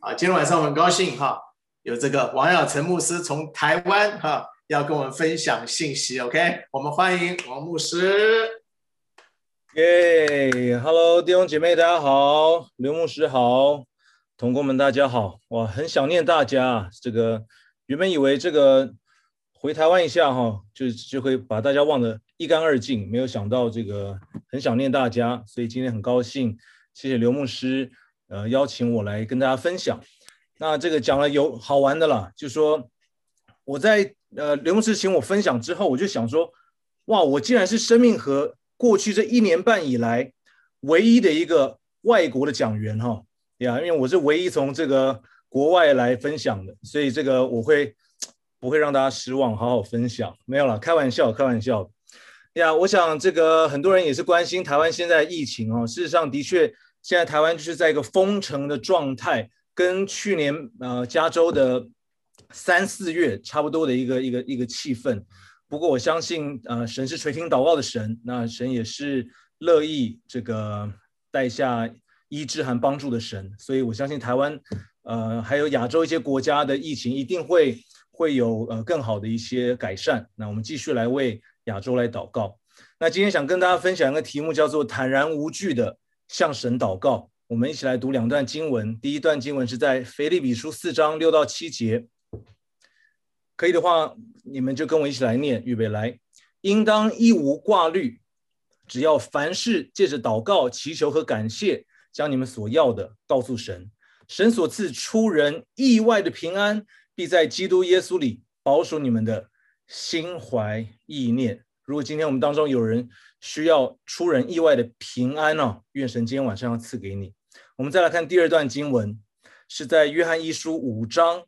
今天晚上我们很高兴有这个王耀成牧师从台湾要跟我们分享信息 ，OK？ 我们欢迎王牧师。 Hello， 弟兄姐妹大家好，刘牧师好，同工们大家好，哇，很想念大家。原本以为回台湾一下就会把大家忘得一干二净，没有想到很想念大家，所以今天很高兴，谢谢刘牧师邀请我来跟大家分享。那讲了有好玩的啦，就说我在刘牧师请我分享之后，我就想说，哇，我竟然是生命河过去这1年半以来唯一的一个外国的讲员因为我是唯一从国外来分享的，所以我不会让大家失望，好好分享。没有啦，开玩笑我想很多人也是关心台湾现在疫情事实上的确现在台湾就是在一个封城的状态，跟去年加州的3、4月差不多的一个气氛。不过我相信神是垂听祷告的神，那神也是乐意带下医治和帮助的神，所以我相信台湾还有亚洲一些国家的疫情一定会有更好的一些改善。那我们继续来为亚洲来祷告。那今天想跟大家分享一个题目，叫做坦然无惧的向神祷告。我们一起来读2段经文。第一段经文是在腓立比书4章6到7节，可以的话你们就跟我一起来念，预备来。应当一无挂虑，只要凡事借着祷告祈求和感谢，将你们所要的告诉神，神所赐出人意外的平安，必在基督耶稣里保守你们的心怀意念。如果今天我们当中有人需要出人意外的平安愿神今天晚上要赐给你。我们再来看第2段经文，是在约翰一书5章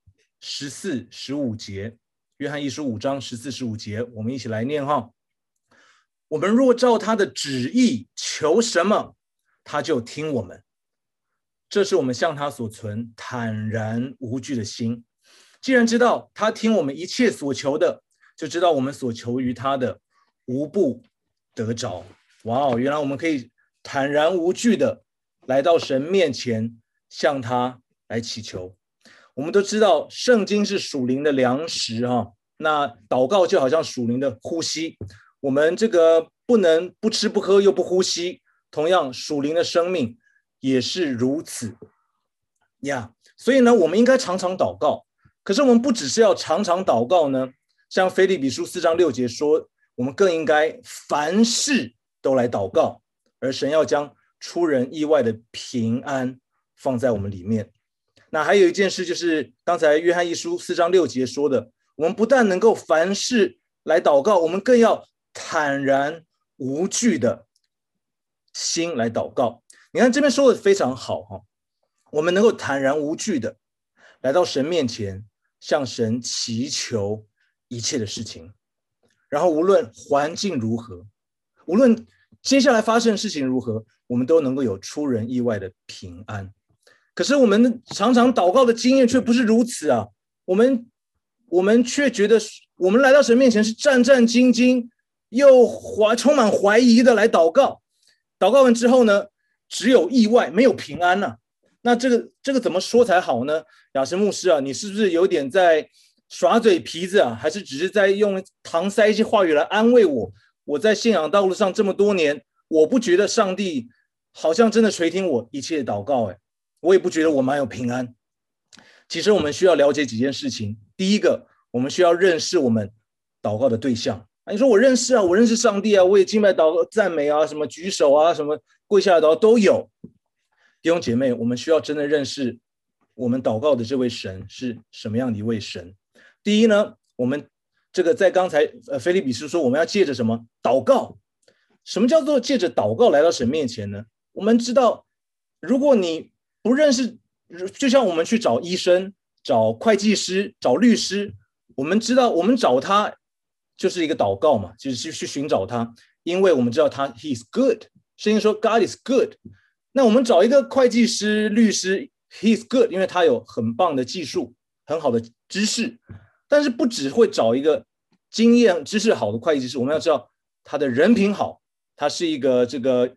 14、15节。约翰一书5章14、15节，我们一起来念我们若照他的旨意求什么，他就听我们。这是我们向他所存坦然无惧的心。既然知道他听我们一切所求的，就知道我们所求于他的无不得着。哇，原来我们可以坦然无惧的来到神面前，向他来祈求。我们都知道圣经是属灵的粮食那祷告就好像属灵的呼吸，我们不能不吃不喝又不呼吸，同样属灵的生命也是如此所以呢，我们应该常常祷告。可是我们不只是要常常祷告呢，像腓立比书4章6节说，我们更应该凡事都来祷告，而神要将出人意外的平安放在我们里面。那还有一件事，就是刚才约翰一书4章6节说的，我们不但能够凡事来祷告，我们更要坦然无惧的心来祷告。你看这边说的非常好我们能够坦然无惧的来到神面前，向神祈求一切的事情，然后无论环境如何，无论接下来发生的事情如何，我们都能够有出人意外的平安。可是我们常常祷告的经验却不是如此我们却觉得我们来到神面前是战战兢兢又充满怀疑的来祷告，祷告完之后呢，只有意外没有平安那这个怎么说才好呢？雅什牧师你是不是有点在耍嘴皮子还是只是在用搪塞一些话语来安慰我？我在信仰道路上这么多年，我不觉得上帝好像真的垂听我一切的祷告我也不觉得我蛮有平安。其实我们需要了解几件事情。第一个，我们需要认识我们祷告的对象你说我认识我认识上帝我也敬拜祷告赞美什么举手什么跪下来祷告都有。弟兄姐妹，我们需要真的认识我们祷告的这位神是什么样的一位神。第一呢，我们在刚才腓立比书说我们要借着什么祷告。什么叫做借着祷告来到神面前呢？我们知道，如果你不认识，就像我们去找医生、找会计师、找律师，我们知道我们找他就是一个祷告嘛，就是去寻找他，因为我们知道他 He is good， 圣经说 God is good。 那我们找一个会计师、律师 He is good， 因为他有很棒的技术、很好的知识。但是不只会找一个经验知识好的会计师，我们要知道他的人品好，他是一个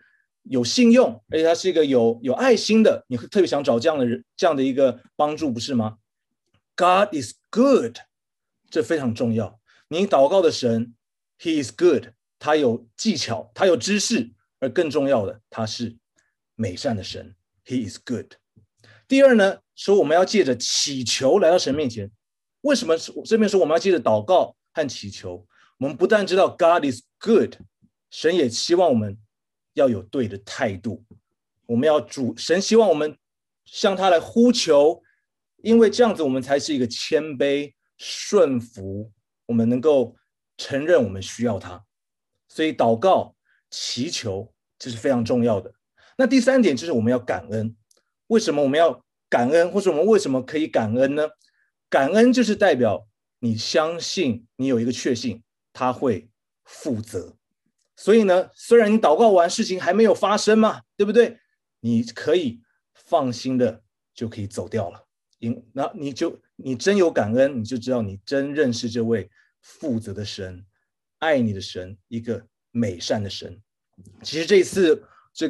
有信用，而且他是一个有爱心的，你会特别想找这样的人，这样的一个帮助，不是吗？ God is good， 这非常重要。你祷告的神 He is good， 他有技巧，他有知识，而更重要的，他是美善的神 He is good。 第二呢，说我们要借着祈求来到神面前。为什么这边说我们要借着祷告和祈求？我们不但知道 God is good， 神也希望我们要有对的态度。我们要神希望我们向他来呼求，因为这样子我们才是一个谦卑顺服，我们能够承认我们需要他。所以祷告祈求这是非常重要的。那第三点就是我们要感恩。为什么我们要感恩，或者我们为什么可以感恩呢？感恩就是代表你相信，你有一个确信他会负责。所以呢，虽然你祷告完事情还没有发生嘛，对不对？你可以放心的就可以走掉了。那你真有感恩，你就知道你真认识这位负责的神，爱你的神，一个美善的神。其实这次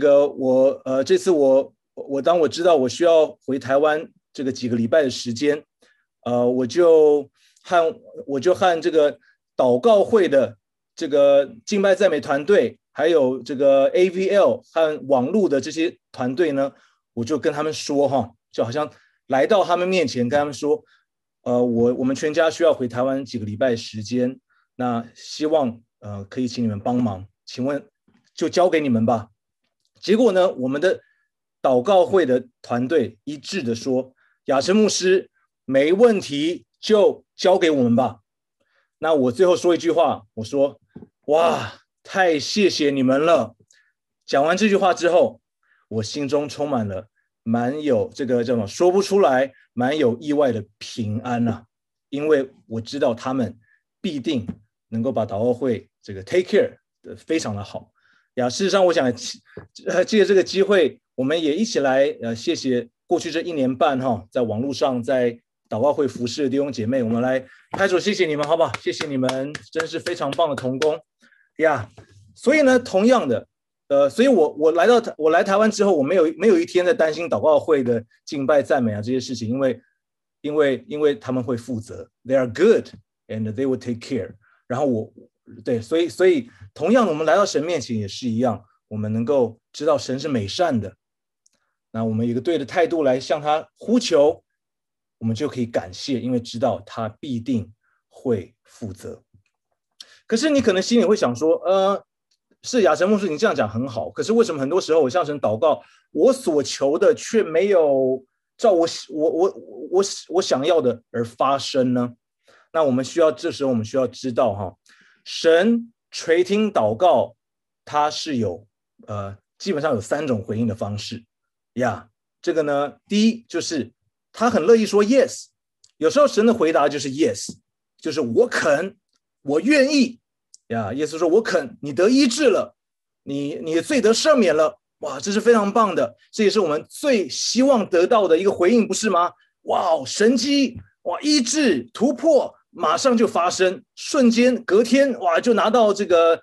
当我知道我需要回台湾这个几个礼拜的时间，我就和这个祷告会的这个敬拜赞美团队，还有这个 AVL 和网络的这些团队呢，我就跟他们说就好像来到他们面前跟他们说，我们全家需要回台湾几个礼拜的时间，那希望可以请你们帮忙，请问就交给你们吧。结果呢，我们的祷告会的团队一致的说，雅琛牧师没问题，就交给我们吧。那我最后说一句话，我说哇，太谢谢你们了。讲完这句话之后，我心中充满了蛮有这个叫什么说不出来，蛮有意外的平安啊，因为我知道他们必定能够把祷告会这个 take care 的非常的好呀。事实上我想借这个机会，我们也一起来谢谢过去这1年半在网络上在祷告会服侍的弟兄姐妹，我们来拍手谢谢你们，好不好？谢谢你们，真是非常棒的同工呀。所以呢，同样的所以我来台湾之后，我没有一天在担心祷告会的敬拜赞美这些事情，因为他们会负责 ，they are good and they will take care。然后所以同样的，我们来到神面前也是一样，我们能够知道神是美善的，那我们有一个对的态度来向他呼求，我们就可以感谢，因为知道他必定会负责。可是你可能心里会想说，是雅琛牧师，你这样讲很好，可是为什么很多时候我向神祷告，我所求的却没有照我想要的而发生呢？那这时候我们需要知道神垂听祷告，他是有基本上有3种回应的方式呀。这个呢，第一就是他很乐意说 yes， 有时候神的回答就是 yes， 就是我肯，我愿意呀。耶稣说我肯，你得医治了，你的罪得赦免了，哇，这是非常棒的，这也是我们最希望得到的一个回应，不是吗？哇，神迹，哇，医治突破马上就发生，瞬间隔天哇就拿到一个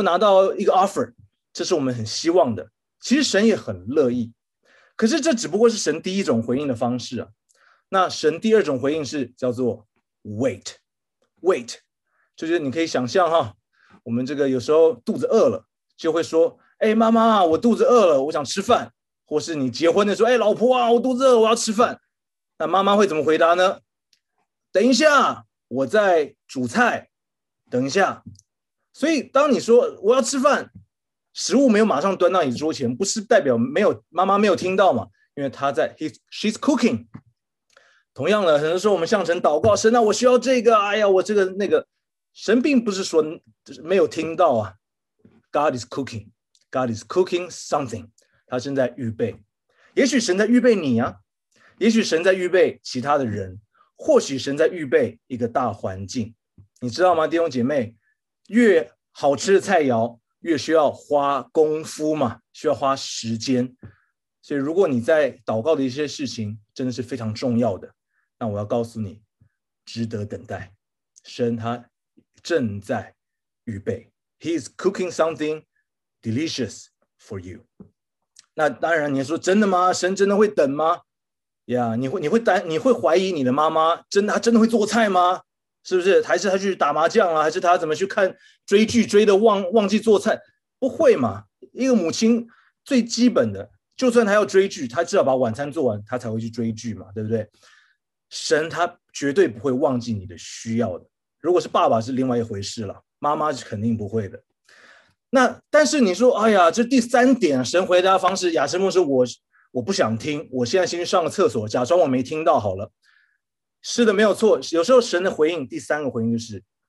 offer， 这是我们很希望的。其实神也很乐意，可是这只不过是神第一种回应的方式啊。那神第2种回应是叫做 wait， 就是你可以想象我们这个有时候肚子饿了，就会说，妈妈，我肚子饿了，我想吃饭。或是你结婚的时候，老婆啊，我肚子饿，我要吃饭。那妈妈会怎么回答呢？等一下，我在煮菜，等一下。所以当你说我要吃饭，食物没有马上端到你桌前，不是代表妈妈没有听到嘛？因为她在 she's cooking。同样的，很多时候我们向神祷告，神啊，我需要这个，我这个那个，神并不是说没有听到啊。God is cooking something， 他正在预备。也许神在预备你啊，也许神在预备其他的人，或许神在预备一个大环境。你知道吗，弟兄姐妹，越好吃的菜肴越需要花功夫嘛，需要花时间。所以如果你在祷告的一些事情真的是非常重要的，那我要告诉你，值得等待。神他正在预备， He is cooking something delicious for you。 那当然，你说真的吗？神真的会等吗？呀，你会怀疑你的妈妈她真的会做菜吗？是不是？还是他去打麻将啊？还是他怎么去追剧追的忘记做菜？不会嘛？一个母亲最基本的，就算他要追剧，他至少把晚餐做完，他才会去追剧嘛，对不对？神他绝对不会忘记你的需要的。如果是爸爸是另外一回事了，妈妈是肯定不会的。那但是你说，哎呀，这第三点，神回答方式，亚森牧师，我不想听，我现在先去上个厕所，假装我没听到好了。是的，没有错。有时候神的回应，第三个回应就是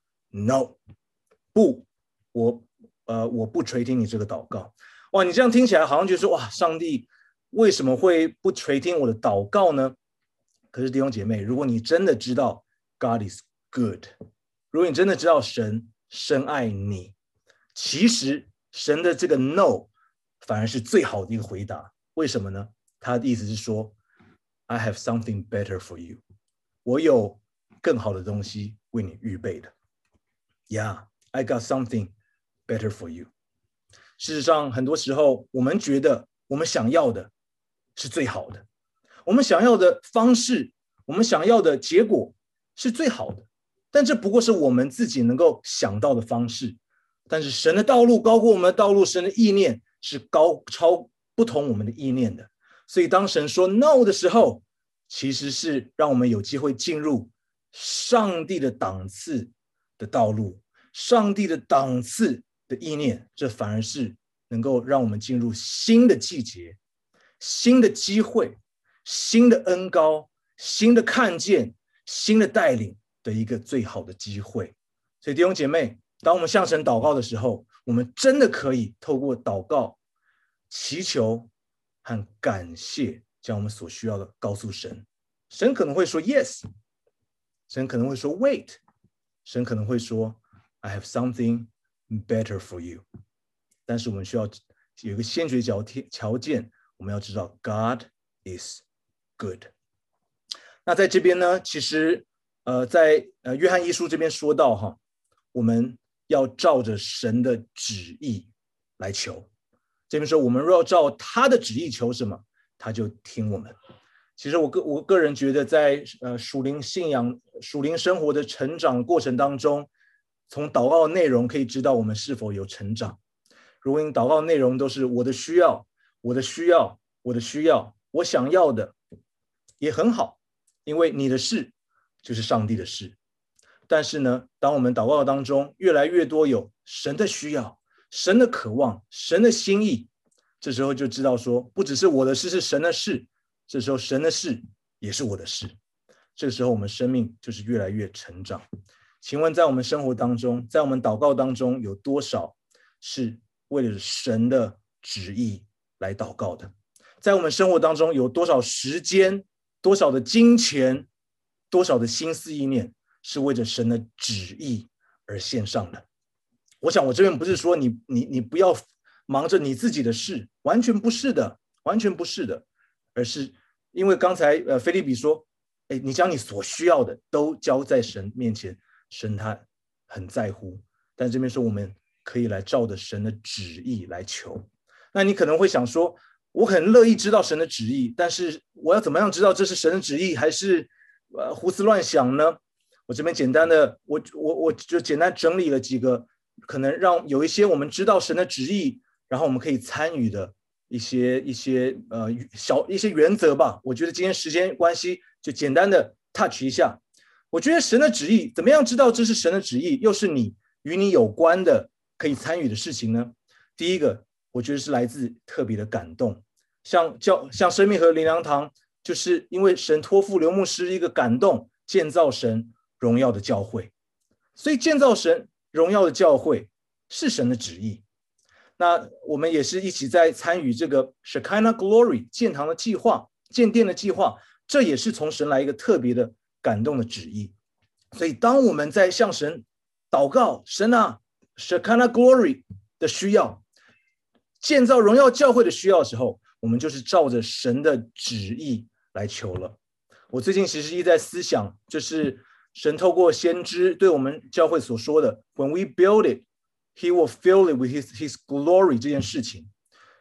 No， 不，我不垂听你这个祷告。哇，你这样听起来好像就是哇，上帝为什么会不垂听我的祷告呢？可是弟兄姐妹，如果你真的知道 God is good， 如果你真的知道神深爱你，其实神的这个 No 反而是最好的一个回答。为什么呢？他的意思是说 I have something better for you， 我有更好的东西为你预备的。 Yeah， I got something better for you。 事实上很多时候我们觉得我们想要的是最好的，我们想要的方式，我们想要的结果是最好的，但这不过是我们自己能够想到的方式。但是神的道路高过我们的道路，神的意念是超不同我们的意念的。所以当神说 no 的时候，其实是让我们有机会进入上帝的档次的道路，上帝的档次的意念，这反而是能够让我们进入新的季节、新的机会、新的恩膏、新的看见、新的带领的一个最好的机会。所以弟兄姐妹，当我们向神祷告的时候，我们真的可以透过祷告、祈求和感谢，将我们所需要的告诉神。神可能会说 yes， 神可能会说 wait， 神可能会说 I have something better for you。 但是我们需要有一个先决条件，我们要知道 God is good。 那在这边呢，其实在约翰一书这边说到我们要照着神的旨意来求。这边说我们若要照他的旨意求什么，他就听我们。其实我个人觉得在属灵信仰、属灵生活的成长过程当中，从祷告的内容可以知道我们是否有成长。如果你祷告的内容都是我的需要、我的需要、我的需要，我想要的，也很好，因为你的事就是上帝的事。但是呢，当我们祷告当中越来越多有神的需要、神的渴望、神的心意，这时候就知道说，不只是我的事是神的事，这时候神的事也是我的事。这个时候我们生命就是越来越成长。请问在我们生活当中，在我们祷告当中，有多少是为了神的旨意来祷告的？在我们生活当中有多少时间、多少的金钱、多少的心思意念是为着神的旨意而献上的？我想我这边不是说你不要忙着你自己的事，完全不是的，完全不是的，而是因为刚才腓立比说，你将你所需要的都交在神面前，神他很在乎。但这边说我们可以来照着神的旨意来求。那你可能会想说，我很乐意知道神的旨意，但是我要怎么样知道这是神的旨意还是胡思乱想呢？我这边简单的我就简单整理了几个可能让有一些我们知道神的旨意，然后我们可以参与的一些原则吧。我觉得今天时间关系就简单的 touch 一下。我觉得神的旨意怎么样知道这是神的旨意，又是与你有关的可以参与的事情呢？第一个我觉得是来自特别的感动，像生命和灵粮堂，就是因为神托付刘牧师一个感动，建造神荣耀的教会。所以建造神荣耀的教会是神的旨意。那我们也是一起在参与这个 Shekinah Glory 建堂的计划、建殿的计划，这也是从神来一个特别的感动的旨意。所以当我们在向神祷告，神啊 Shekinah Glory 的需要，建造荣耀教会的需要的时候，我们就是照着神的旨意来求了。我最近其实一直在思想，就是神透过先知对我们教会所说的 When we build it, He will fill it with his glory 这件事情。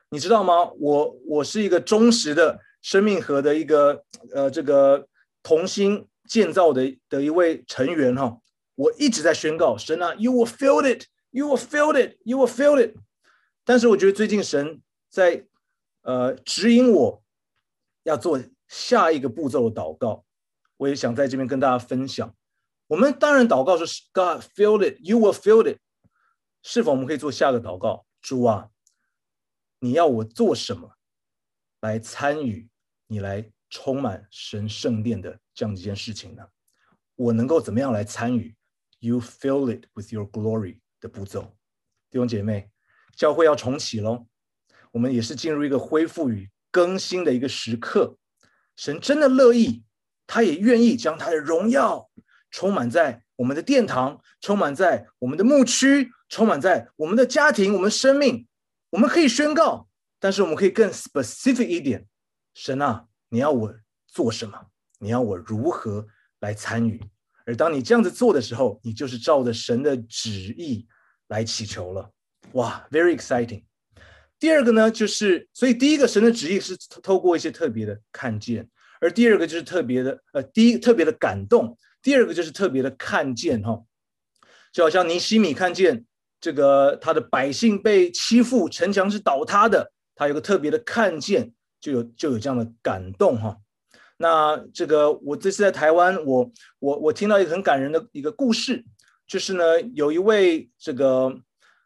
你知道吗？我是一个忠实的生命河的一个这个同心建造的一位成员哈。我一直在宣告神啊 ，You will feel it, you will feel it, you will feel it。但是我觉得最近神在指引我要做下一个步骤的祷告，我也想在这边跟大家分享。我们当然祷告说 God feel it, you will feel it。是否我们可以做下个祷告？主啊，你要我做什么来参与你来充满神圣殿的这样一件事情呢？我能够怎么样来参与 You fill it with your glory 的步骤？弟兄姐妹，教会要重启咯，我们也是进入一个恢复与更新的一个时刻。神真的乐意，他也愿意将他的荣耀充满在我们的殿堂，充满在我们的牧区，充满在我们的家庭，我们生命。我们可以宣告，但是我们可以更 specific 一点。神啊，你要我做什么？你要我如何来参与？而当你这样子做的时候，你就是照着神的旨意来祈求了。哇 ，very exciting。第二个呢，就是所以第一个神的旨意是透过一些特别的看见，而第二个就是特别的特别的感动，第二个就是特别的看见哈，就好像尼希米看见这个他的百姓被欺负，城墙是倒塌的，他有个特别的看见，就有这样的感动哈。那这个我这次在台湾，我听到一个很感人的一个故事，就是呢有一位这个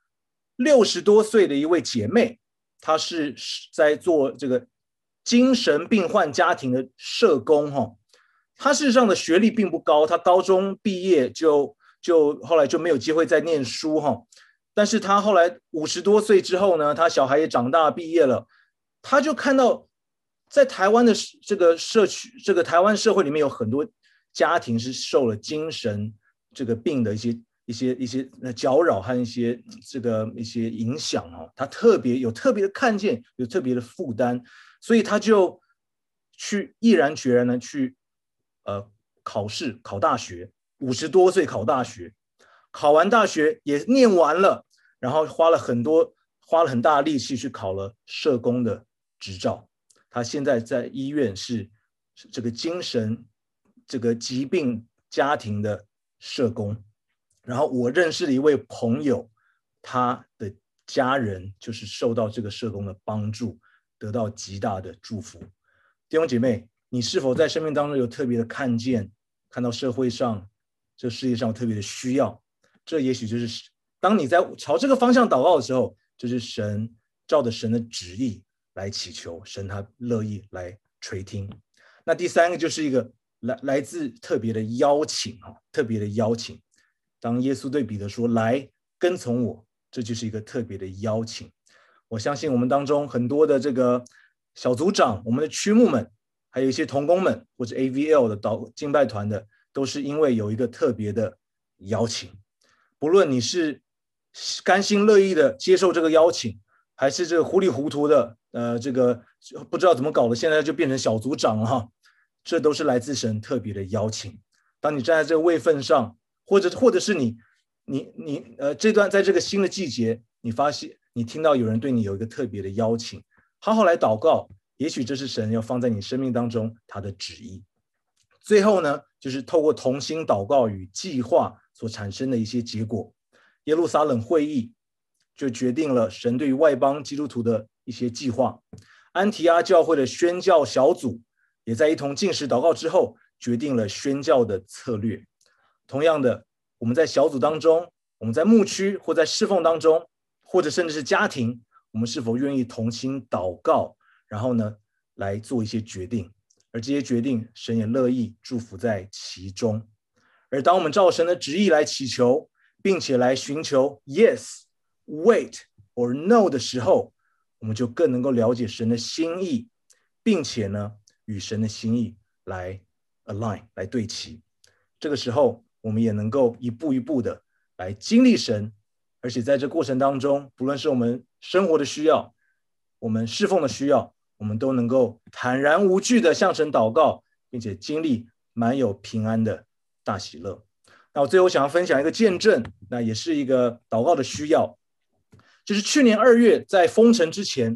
60多岁的一位姐妹，她是在做这个精神病患家庭的社工哈。她事实上的学历并不高，她高中毕业就后来就没有机会再念书哈。但是她后来50多岁之后呢，她小孩也长大毕业了，她就看到在台湾的这个社区，这个台湾社会里面有很多家庭是受了精神这个病的一些搅扰和一些影响哦，他有特别的看见，有特别的负担，所以他就去毅然决然的去考试考大学，50多岁考大学，考完大学也念完了，然后花了很大的力气去考了社工的执照。他现在在医院是这个精神这个疾病家庭的社工。然后我认识的一位朋友，他的家人就是受到这个社工的帮助，得到极大的祝福。弟兄姐妹，你是否在生命当中有特别的看见，看到社会上这世界上有特别的需要？这也许就是当你在朝这个方向祷告的时候，就是神照着神的旨意来祈求，神他乐意来垂听。那第三个就是一个来自特别的邀请，特别的邀请。当耶稣对彼得说来跟从我，这就是一个特别的邀请。我相信我们当中很多的这个小组长，我们的区牧们，还有一些同工们，或者 AVL 的敬拜团的，都是因为有一个特别的邀请。不论你是甘心乐意的接受这个邀请，还是这个糊里糊涂的这个不知道怎么搞的，现在就变成小组长了哈，这都是来自神特别的邀请。当你站在这个位分上，或者是你这段在这个新的季节，你发现你听到有人对你有一个特别的邀请，好好来祷告，也许这是神要放在你生命当中他的旨意。最后呢，就是透过同心祷告与计划所产生的一些结果。耶路撒冷会议就决定了神对于外邦基督徒的一些计划。安提阿教会的宣教小组也在一同禁食祷告之后，决定了宣教的策略。同样的，我们在小组当中，我们在牧区或在侍奉当中，或者甚至是家庭，我们是否愿意同心祷告，然后呢来做一些决定，而这些决定神也乐意祝福在其中。而当我们照神的旨意来祈求，并且来寻求 yes, wait or no 的时候，我们就更能够了解神的心意，并且呢与神的心意来 align 来对齐。这个时候我们也能够一步一步的来经历神，而且在这过程当中，不论是我们生活的需要，我们侍奉的需要，我们都能够坦然无惧的向神祷告，并且经历满有平安的大喜乐。那我最后想要分享一个见证，那也是一个祷告的需要，就是去年2月在封城之前，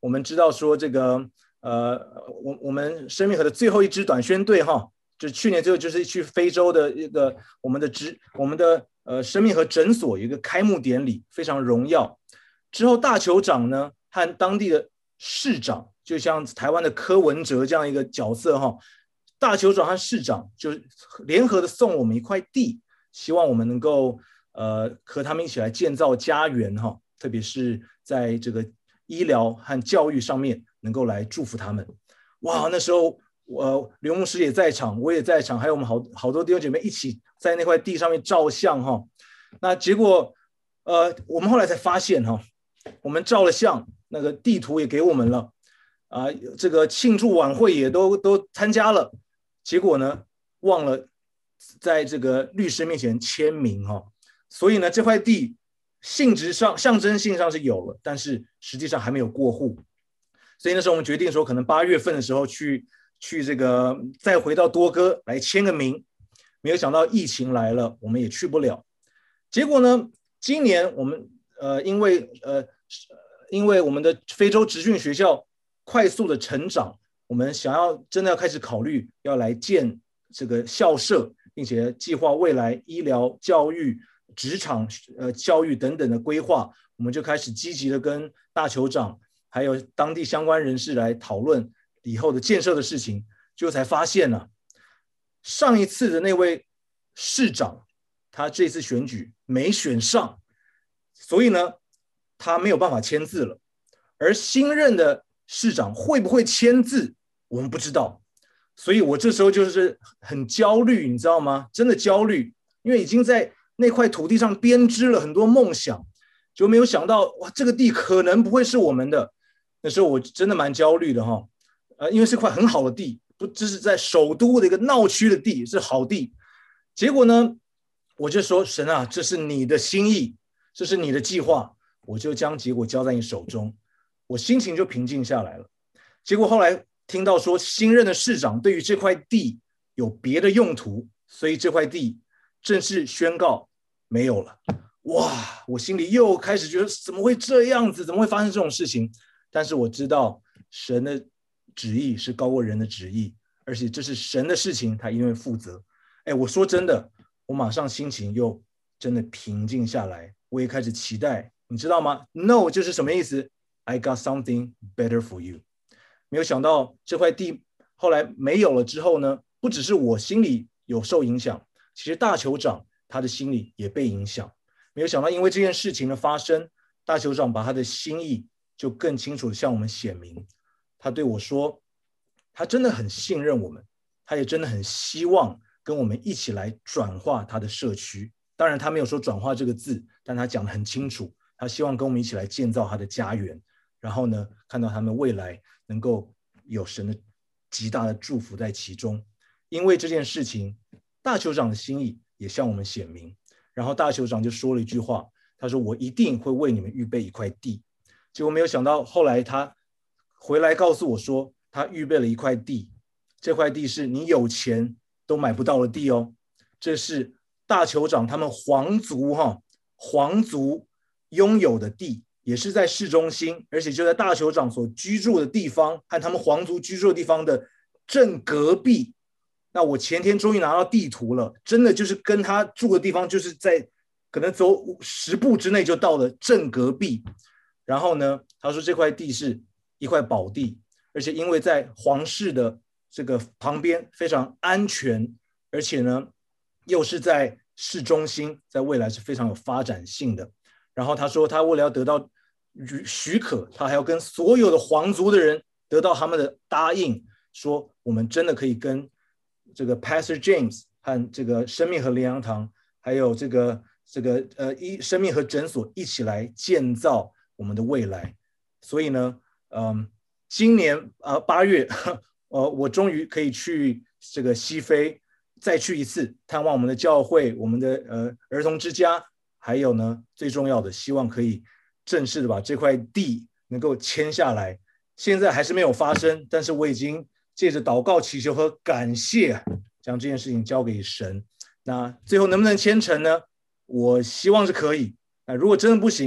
我们知道说这个我们生命河的最后一支短宣队哈，就去年就是去非洲的一个我们的生命河诊所有一个开幕典礼，非常荣耀。之后大酋长呢和当地的市长，就像台湾的柯文哲这样一个角色哈，大酋长和市长就联合的送我们一块地，希望我们能够和他们一起来建造家园哈，特别是在这个医疗和教育上面能够来祝福他们。哇，那时候刘牧师也在场，我也在场，还有我们好多弟兄姐妹一起在那块地上面照相哈。那结果我们后来才发现哈，我们照了相，那个地图也给我们了这个庆祝晚会也都参加了，结果呢忘了在这个律师面前签名哈。所以呢这块地性质上象征性上是有了，但是实际上还没有过户。所以那时候我们决定说可能8月份的时候去这个再回到多哥来签个名，没有想到疫情来了，我们也去不了。结果呢今年我们因为我们的非洲职训学校快速的成长，我们真的要开始考虑要来建这个校舍，并且计划未来医疗教育职场教育等等的规划，我们就开始积极的跟大酋长还有当地相关人士来讨论以后的建设的事情。就才发现呢上一次的那位市长他这次选举没选上，所以呢他没有办法签字了。而新任的市长会不会签字我们不知道，所以我这时候就是很焦虑，你知道吗？真的焦虑，因为已经在那块土地上编织了很多梦想，就没有想到哇，这个地可能不会是我们的。那时候我真的蛮焦虑的哈，因为是块很好的地，这是在首都的一个闹区的地，是好地。结果呢我就说神啊，这是你的心意，这是你的计划，我就将结果交在你手中，我心情就平静下来了。结果后来听到说新任的市长对于这块地有别的用途，所以这块地正式宣告没有了。哇，我心里又开始觉得怎么会这样子，怎么会发生这种事情？但是我知道神的旨意是高过人的旨意，而且这是神的事情，他一定会负责。我说真的，我马上心情又真的平静下来，我也开始期待，你知道吗？ No 就是什么意思？ I got something better for you。 没有想到这块地后来没有了之后呢，不只是我心里有受影响，其实大酋长他的心里也被影响。没有想到因为这件事情的发生，大酋长把他的心意就更清楚地向我们显明。他对我说他真的很信任我们，他也真的很希望跟我们一起来转化他的社区。当然他没有说转化这个字，但他讲得很清楚，他希望跟我们一起来建造他的家园，然后呢看到他们未来能够有神的极大的祝福在其中。因为这件事情大酋长的心意也向我们显明，然后大酋长就说了一句话，他说我一定会为你们预备一块地。结果没有想到后来他回来告诉我说他预备了一块地，这块地是你有钱都买不到的地哦，这是大酋长他们皇族拥有的地，也是在市中心，而且就在大酋长所居住的地方和他们皇族居住的地方的正隔壁。那我前天终于拿到地图了，真的就是跟他住的地方就是在可能走10步之内就到了正隔壁。然后呢他说这块地是一块宝地，而且因为在皇室的这个旁边非常安全，而且呢又是在市中心，在未来是非常有发展性的。然后他说他为了要得到许可，他还要跟所有的皇族的人得到他们的答应，说我们真的可以跟这个 Pastor James 和这个生命河灵粮堂还有这个生命河诊所一起来建造我们的未来。所以呢今年8月我终于可以去这个西非再去一次探望我们的教会，我们的儿童之家，还有呢最重要的希望可以正式的把这块地能够签下来。现在还是没有发生，但是我已经借着祷告祈求和感谢将这件事情交给神。那最后能不能签成呢？我希望是可以，如果真的不行，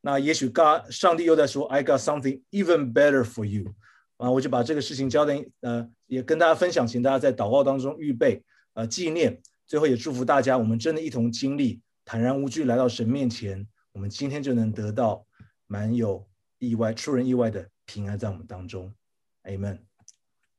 那也许上帝又在说 I got something even better for you 啊，我就把这个事情交代也跟大家分享，请大家在祷告当中预备纪念，最后也祝福大家，我们真的一同经历坦然无惧来到神面前，我们今天就能得到蛮有意外出人意外的平安在我们当中 Amen